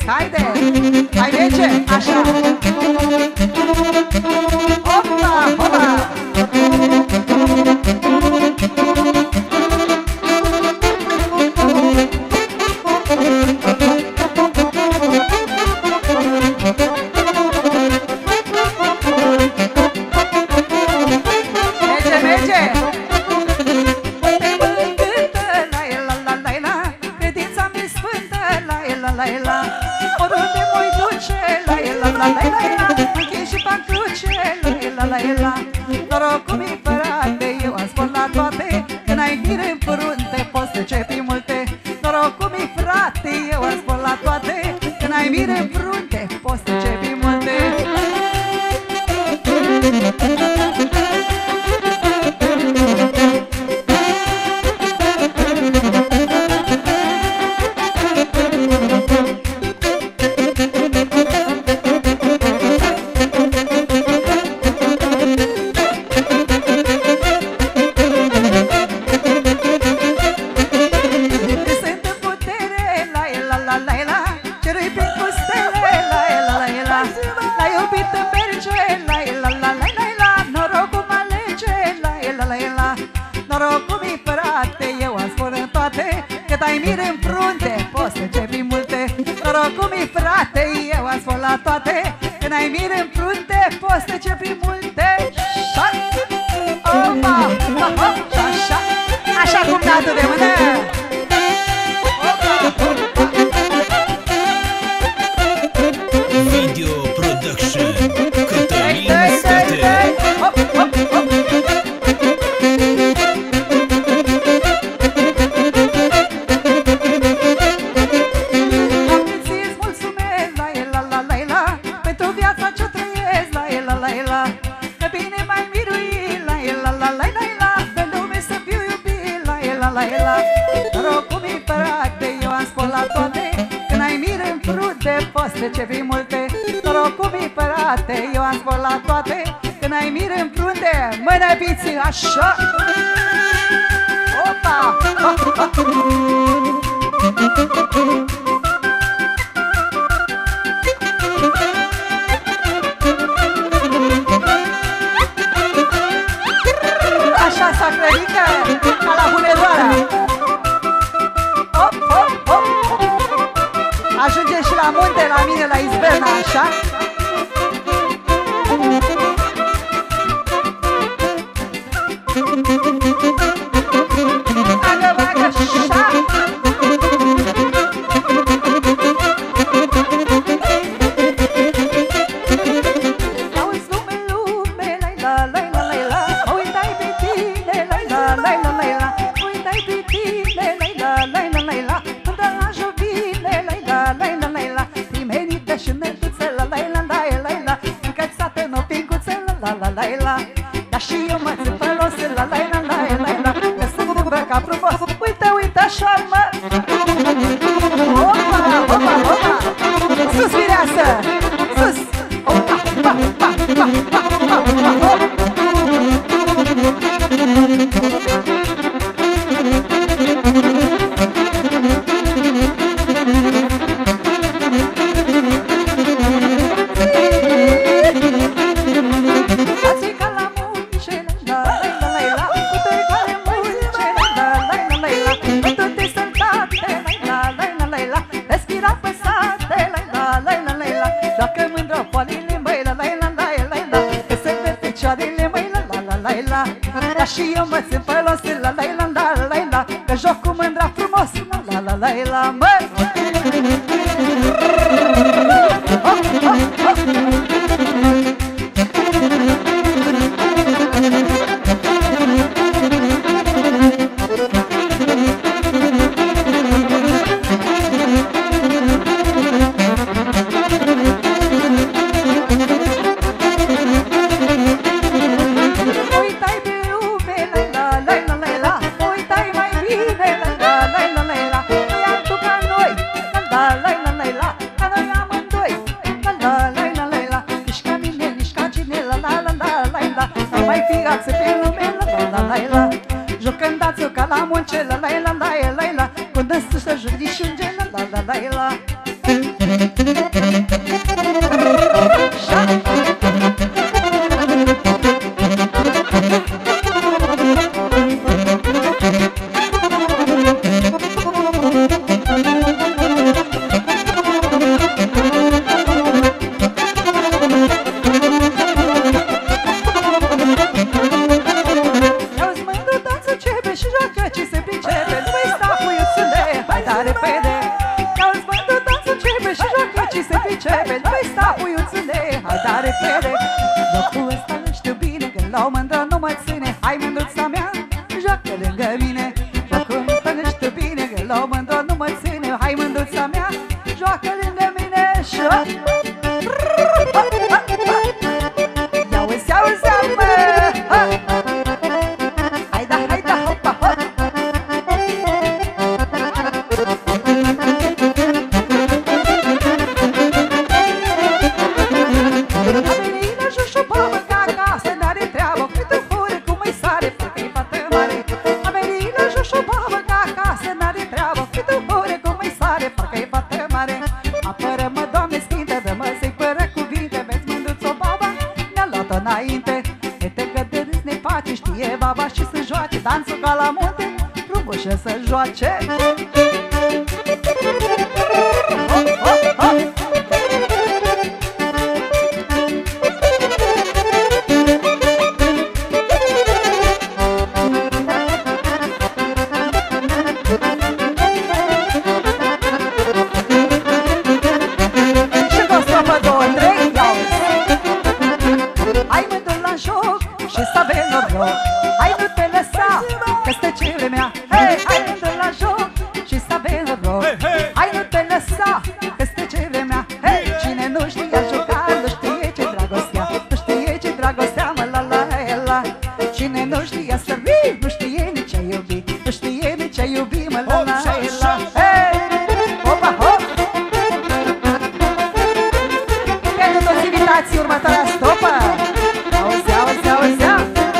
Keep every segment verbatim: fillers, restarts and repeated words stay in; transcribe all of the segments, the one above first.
Haide! Hai merge! Așa! Opa! Opa! Merge, merge! Uite mă cântă, la la la la la, credința mi sfântă, la la la la, oriunde mă-i duce, la la la la la, închin și fac cruce, la la la la. Norocul mi-i frate, eu am spus la toate, când ai mir în frunte, poți trece prin multe. Norocul mi-i frate, eu am spus la toate, când ai mir în frunte, poți trece prin multe. Norocul mi frate, eu am spus în toate, că dai mir în frunte, poți trece prin multe. Norocul mi frate, eu am spus la toate, când ai mir în frunte, poți trece prin multe. Așa, opa, așa, așa cum datul de mână. Video Production Cătălin Stăte. Hop, hop, hop. Norocul mi frate, eu am spus la toate, când ai mir în frunte, poți trece prin multe. Norocul mi frate, eu am spus la toate, când ai mir în frunte, mâna piții, așa. Opa! Așa, sacrărică, ca la Hunedoara. Hop, hop, hop. Ajunge și la munte, la mine, la Izberna, așa. Bagă, bagă, așa. Auzi lume, lume, la la la la la la, mă uitai pe tine, la la la la la la, mă uitai pe tine, la la la la la la, până la jovine, la la la la la la, primenită și netuță, la la la la la la, încălțată în o pincuță, la la la la la, dar și eu mă țin pălos, la la la la la la, că sunt îmbrăcat frumos, uite, uite așa, mă. Opa, opa, opa, sus mireasă, sus, opa, pa, pa, pa, pa, pa, pa, hop. Dar și eu mă țin pălos, la la la la la la, că joc cu mândra frumos, la la la la, mă. Hop, hop, hop. Cu dânsul să juri și un gen, la la la la la. și joacă ce se pricepe. Noi sta puiuțule, hai da repede. Jocul ăsta îl știu bine, că la o mândră nu mă ține. Hai mândruța mea, joacă lângă mine. Jocul ăsta îl știu bine, că la o mândră nu mă ține. Hai mândruța mea, joacă lângă mine. Și ia-uzi, ia-uzi, mă! Hai da, hai da, hopa, hopa! Știe baba și să joace dansul ca la munte, frumușă să joace. Hop, hop, hop. Și cu o stropă, două, trei, iau-ți. Hai mândul la joc și să avem noroc. Hai nu te lăsa, că stă ce vremea. Hei, hai mândul la joc și să avem noroc. Hai nu te lăsa, că stă ce vremea. Hei, cine nu știa juca, nu știe ce dragostea. Nu știe ce dragostea, mă la la la. Cine nu știa să vii, nu știe nici a iubi. Nu știe nici a iubi, mă la la la. Hei, hopa, hop. Pentru toți invitații, următoarea stopă. Auzi, auzi, auzi, auzi.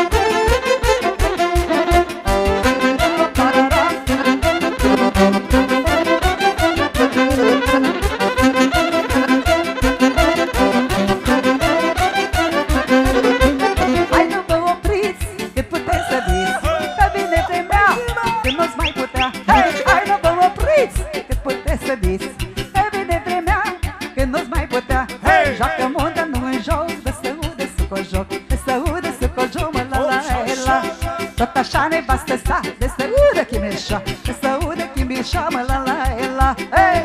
Hai nu vă opriți, cât puteți să diți. Că vine vremea când nu-ți mai putea. Hei, hai nu vă opriți, cât puteți să diți. Că vine vremea când nu-ți mai putea. Hei, joacă muntă, nu în joc, de să udă sucul joc. De să udă sucul joc, mă la la la. Tot așa nevastă sa, de să udă chimișa. De să udă chimișa, mă la la la. Hei!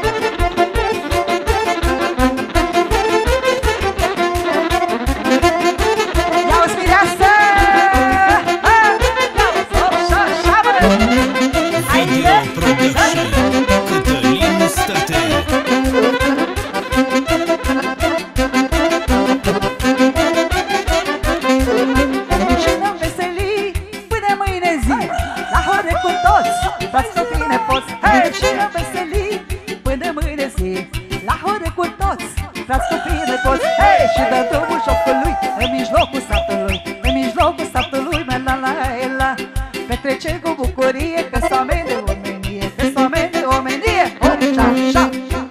Ia-uzi mireasă! Ia-uzi, așa, așa, mă! Video Production Cătălin Stăte. Și ne-am veselit până mâine zi, la hore cu toți, frați copii nepoți. Hei, și ne-am veselit până mâine zi, la hore cu toți, frați copii nepoți. Hei, și dă drumul jocului în mijlocul satului, în mijlocul satului, mă la la la. Petreceri cu bucurie, că s-o oameni de omenie, că s-o oameni de omenie. Hop, șa, șa.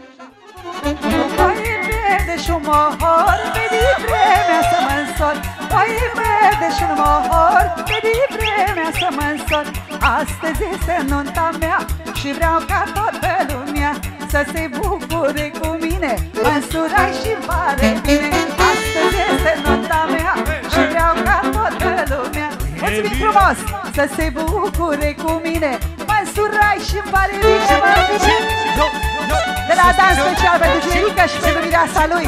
Oaie verde și un mohor, vedi vremea să mă însor. Oaie verde și un mohor, vedi vremea să mă însor. Astăzi este nunta mea și vreau ca toată lumea să se bucure cu mine. Mă însurai și-mi pare bine. Astăzi este nunta mea și vreau ca toată lumea, mulțumim frumos, să se bucure cu mine. Mă însurai și-mi pare bine, mă bine. De la dans special pentru Generica și pentru mireasa lui.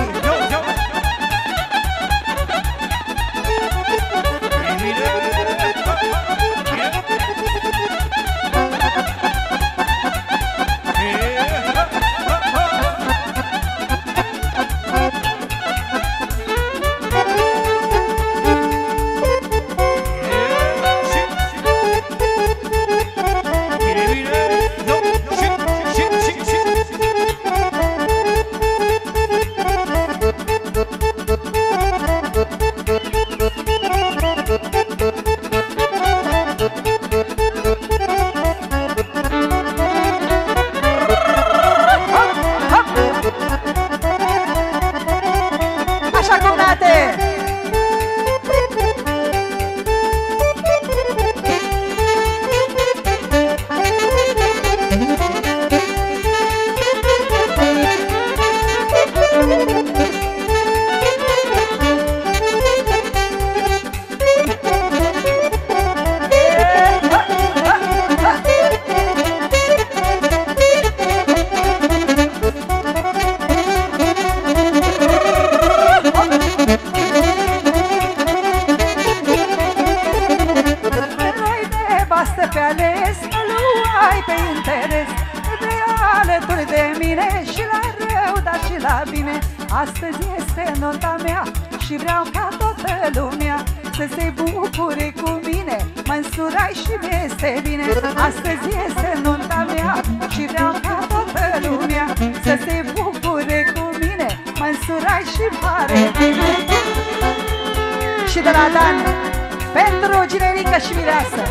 la bine. Astăzi este nota mea și vreau ca toată lumea să se bucure cu mine. Mă însurai și mi-este bine. Astăzi este nota mea și vreau ca toată lumea să se bucure cu mine. Mă însurai și pare bine. Și de la Dan pentru Ginerică și Mireasă.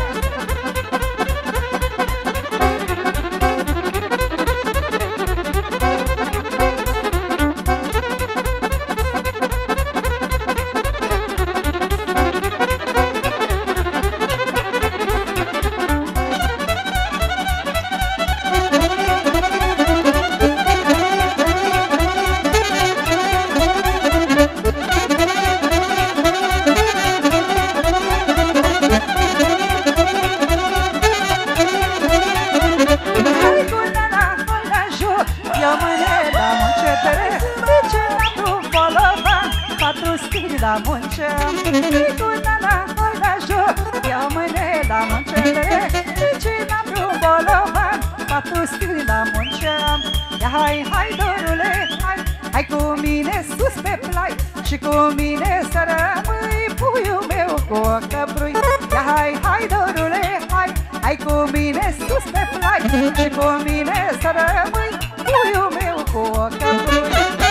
La muncă, Nicuna la hai la joc, ia mâine la muncă, Nicina vreun bolovan, patru stâni la muncă. Ia hai, hai dorule, hai, hai cu mine sus pe plai și cu mine să rămâi puiul meu cu o căprui. Ia hai, hai dorule, hai, hai cu mine sus pe plai și cu mine să rămâi puiul meu cu o căprui.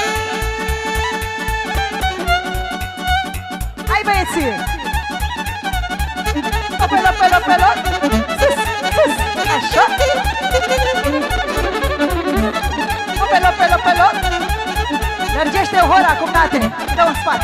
Hai băieții! Apelă, apelă, apelă! Sus, sus! Așa! Apelă, apelă, apelă! Lărgește hora, cumnate! Dă în spate!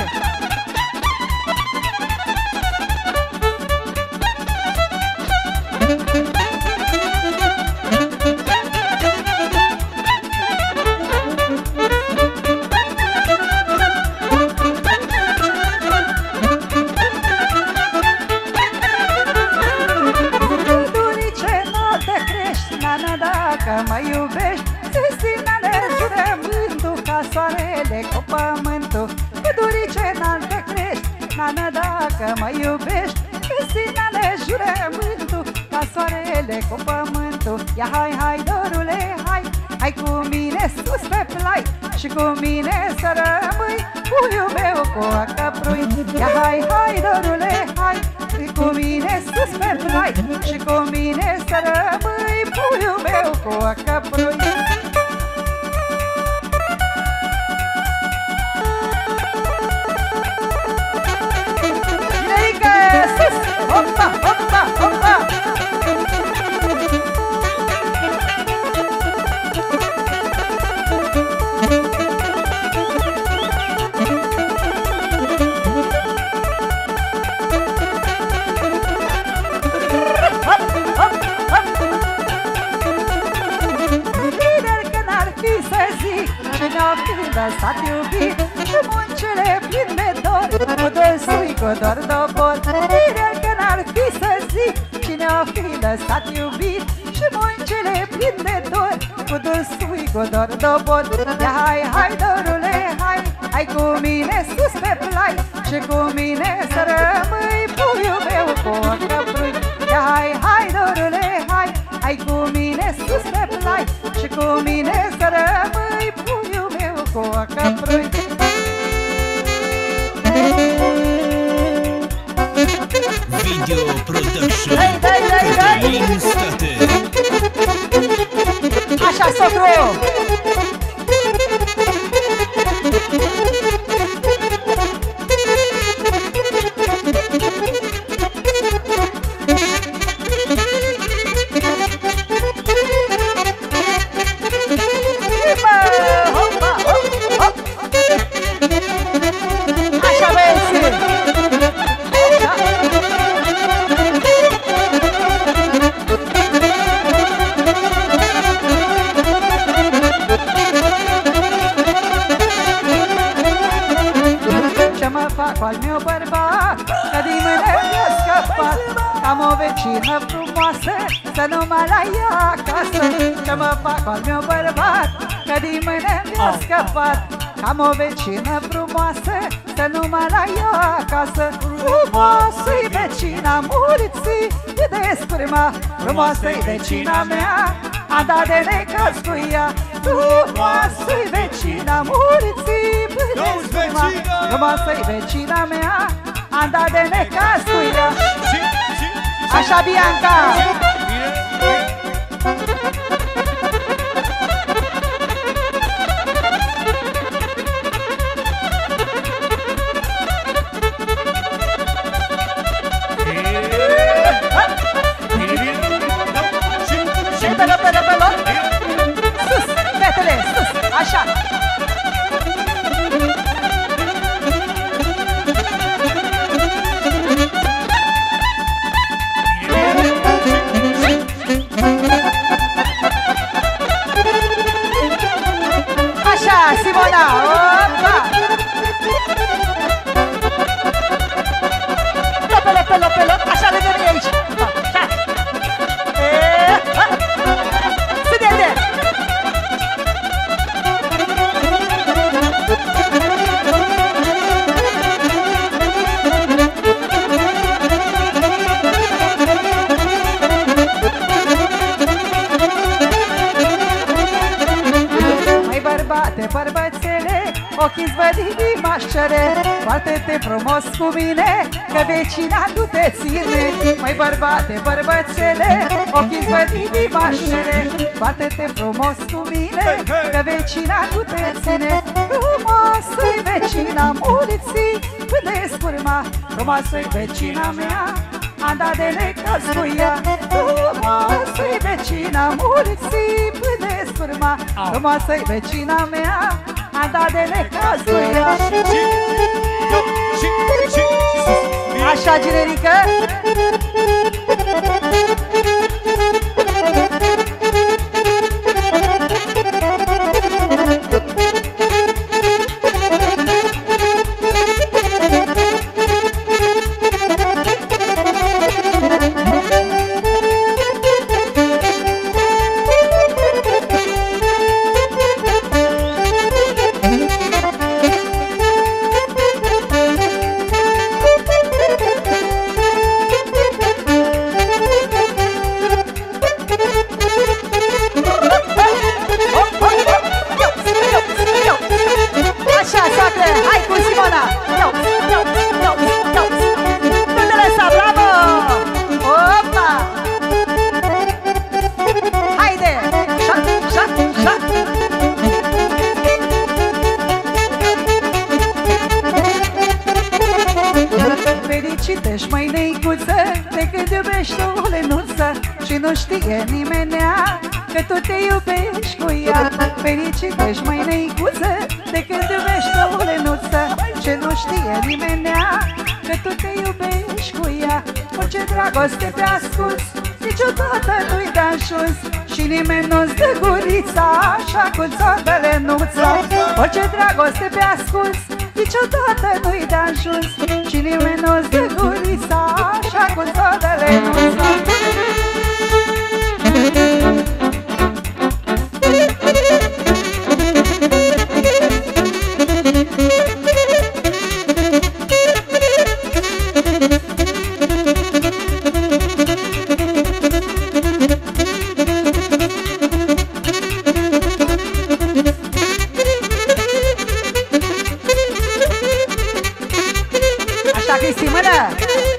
Dacă mă iubești, susține-ne jurământul ca soarele cu pământul. Pădurice înalt te crești, nană, dacă mă iubești, susține-ne jurământul ca soarele cu pământul. Ia hai, hai dorule, hai, hai cu mine sus pe plai și cu mine să rămâi puiul meu cu o căprui. Ia hai, hai dorule, hai, cu mine sus pe plai și cu mine să rămâi puiul meu cu o căprui. Ginerică, sus! Opa, opa, opa! Lăsat iubit și muncile plin de dor, cu dânsui cu dor dobor. Bine că n-ar fi să zic cine-o fi lăsat iubit și muncile plin de dor, cu dânsui cu dor dobor. Ia hai, hai dorule, hai, hai cu mine sus pe plai și cu mine să rămâi puiul meu cu o căprui. Ia hai, hai dorule, hai, hai cu mine sus pe plai și cu mine să rămâi puiul meu cu o căprui. Video Production Cătălin State. Așa, socru! Al meu bărbat, că din mâine mi-a scăpat, am o vecină frumoasă, să nu mă la ea acasă. Ce mă fac al meu bărbat, că din mâine mi-a scăpat, am o vecină frumoasă, să nu mă la ea acasă. Frumoasă-i vecina muriții, e de scurma, frumoasă-i vecina mea, am dat de necaz cu ea. Frumoasă-i vecina, mulți Auzi, până vecina! Frumoasă-i vecina mea, am dat de necaz cu ea. Și, și, Așa, Bianca! bine, bine. Repelă, repelă, repelă! Sus, fetele, sus, așa! Așa, Simona, opa! Repelă, repelă, repelă, așa lângă mine aici! Așa! E, ha! Sâdete! Mai bărbate, bărbățele, ochii-ți văd inima-și cere, poartă-te frumos cu mine, că vecina nu te ține. Mai bărbate, bărbățele, ochii-ți văd inima-și cere, poartă-te frumos cu mine, că vecina nu te ține. Frumoasă-i vecina, mulți până scurma, frumoasă-i vecina mea, am dat de necaz cu ea. Frumoasă-i vecina, mulți până scurma, frumoasă-i vecina mea, am dat de necaz cu ea. Așa, generică? Așa, soacră, hai cu Simona! Iau, iau, iau, iau! Nu te lăsa, bravo! Opa! Haide! Șa, șa, șa! Fericite-și, măi, neicuță, de când iubești o lenuță și nu știe nimenea că tu te iubești cu ea. Fericite-și, măi, neicuță, de când iubești o lenuță și nu știe nimenea că tu te iubești cu ea. Orice dragoste pe ascuns, niciodată nu-i de ajuns și nimeni nu-ți dă gurița așa cum ți-o dă lenuța. Orice dragoste pe ascuns, niciodată nu-i de ajuns și nimeni nu-ți dă gurița așa cum ți-o dă lenuța. Așa, Cristi, mână!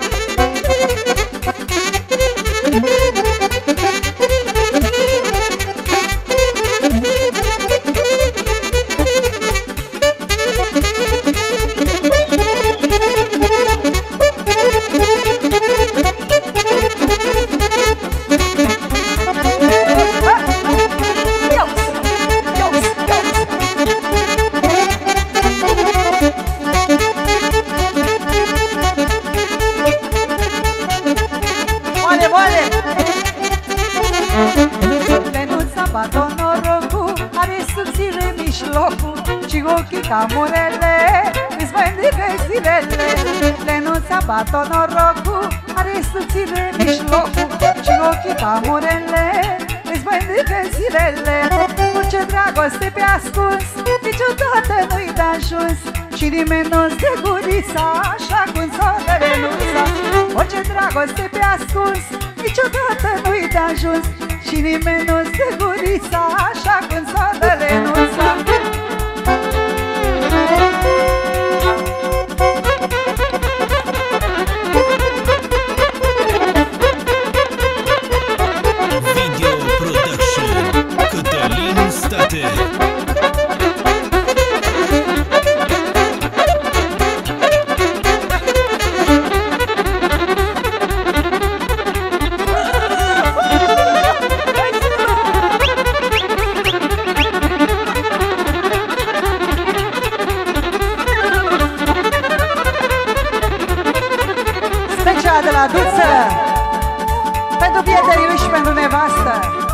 Ca murele, îți mănâncă zilele. Lenuța bat-o norocul, are suțire mijlocul și ochii ca murele, îți mănâncă zilele. Orice dragoste pe ascuns, niciodată nu-i de ajuns și nimeni nu-ți dă gurița așa cum ți-o dă lenuța. Orice dragoste pe ascuns, niciodată nu-i de ajuns Și nimeni nu-ți dă gurița așa când s-o dă Lenuța. Video Production Cătălin State. Special de la Duță, pentru prietenii lui și pentru nevastă.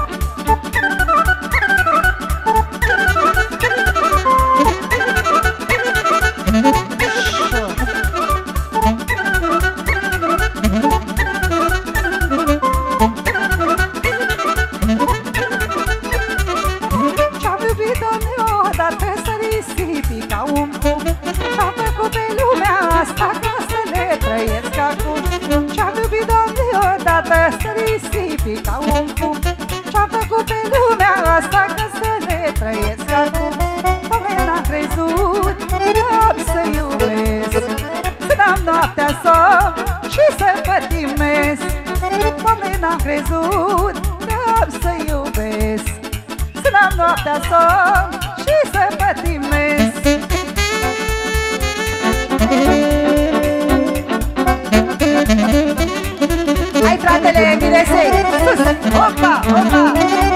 Ce-am iubit-o odată să risipi ca un pom. Ce-am făcut pe lumea asta ca să le trăiesc acum. Ce-am iubit-o odată să risipi ca un pom. Ce-am făcut pe lumea asta ca să le trăiesc acum. Doamne, n-am crezut că am să iubesc, să n-am noaptea somn și să pătimesc. Doamne, n-am crezut că am să iubesc, să n-am noaptea somn și să pătimesc. Hai, fratele Miresei, sus! Opa, opa!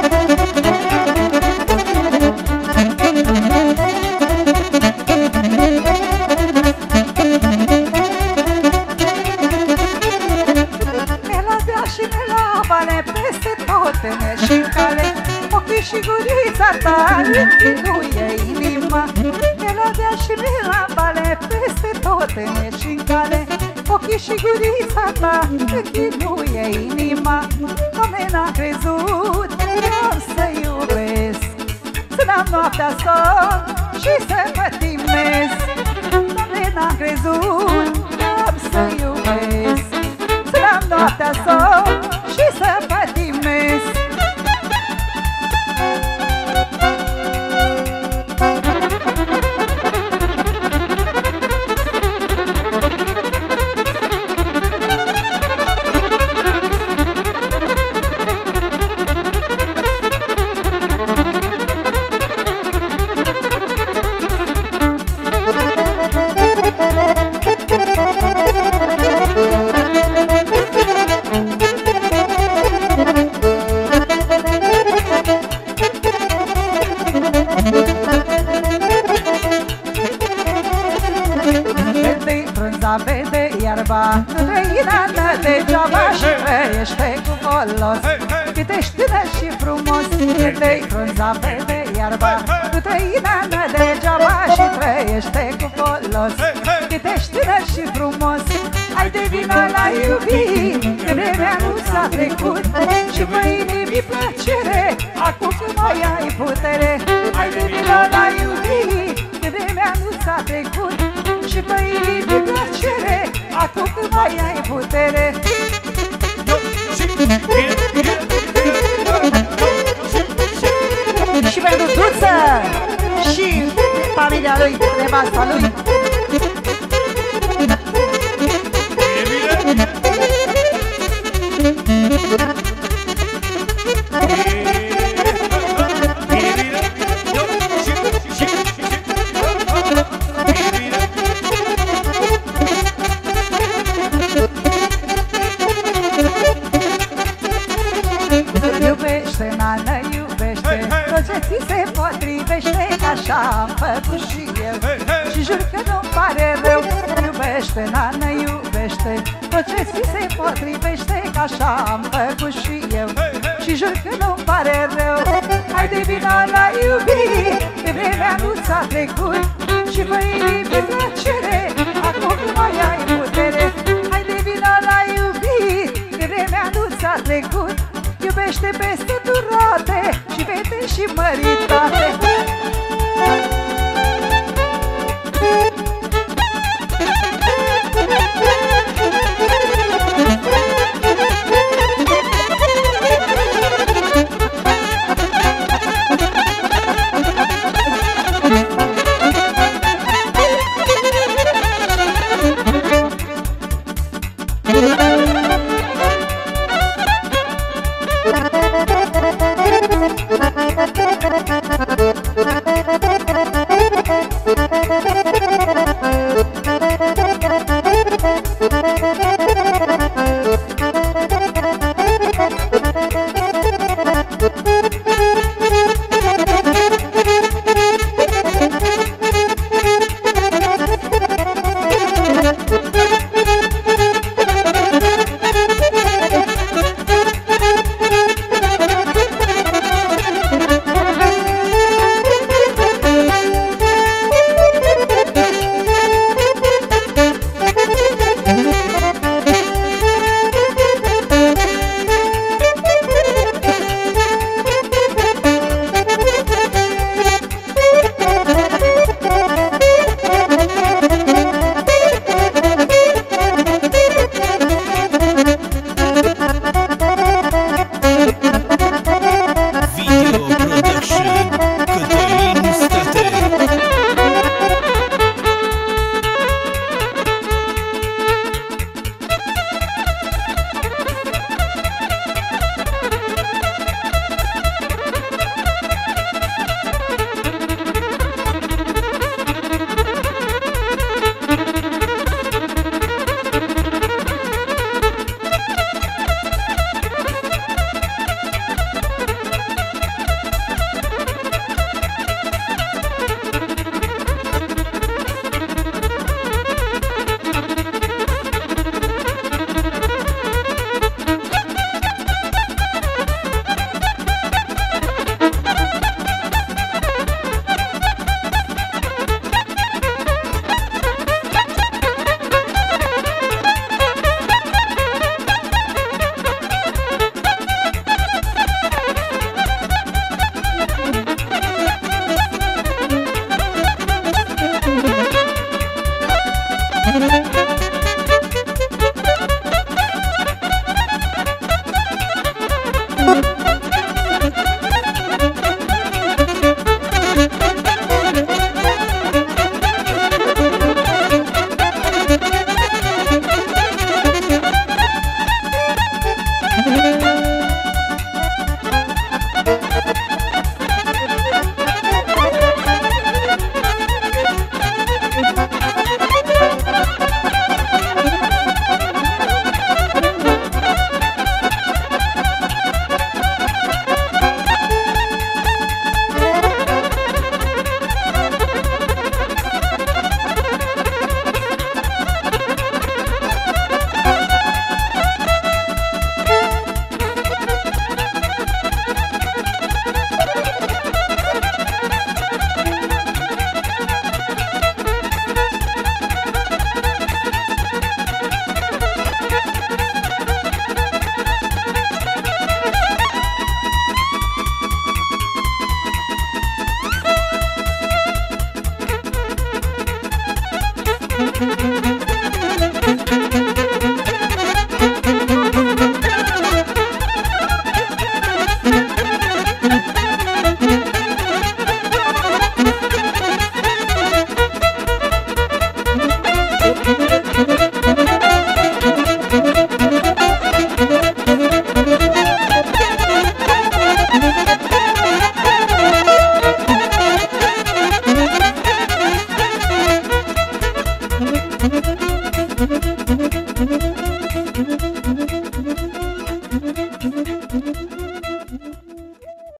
Melodia și melavale peste tot în și cale. Ochii și gurița ta închinuie inima. Melodia și melavale peste tot în și cale. Ochii și gurița ta închinuie inima. Doamne, n-am crezut că am să iubesc, să n-am noaptea somn și să pătimesc. Doamne, n-am crezut că am să iubesc, să n-am noaptea somn și să pătimesc. Vede iarba, trăina degeaba și trăiește cu folos. Cât ești tânăr și frumos, vede frunza, vede iarba, trăina degeaba și trăiește cu folos. Cât ești tânăr și frumos, hai de vino la iubit, că vremea nu s-a trecut și vă inimi plăcere, acum că mai ai putere. Hai de vino la iubit, că vremea nu s-a trecut și vă inimi plăcere, acum că mai ai putere. Și pentru Duță și familia lui, nevasta lui. Iubește, nană, iubește, tot ce ți se potrivește, că așa am făcut și eu. Și jur că nu-mi pare rău. Iubește, nană, iubește, tot ce ți se potrivește, că așa am făcut și eu. Și jur că nu-mi pare rău. Hai de vino la iubit, că vremea nu ți-a trecut și vă inimi plăcere, acum nu mai ai putere. Hai de vino la iubit, că vremea nu ți-a trecut. Iubește peste durate și fete și măritate. la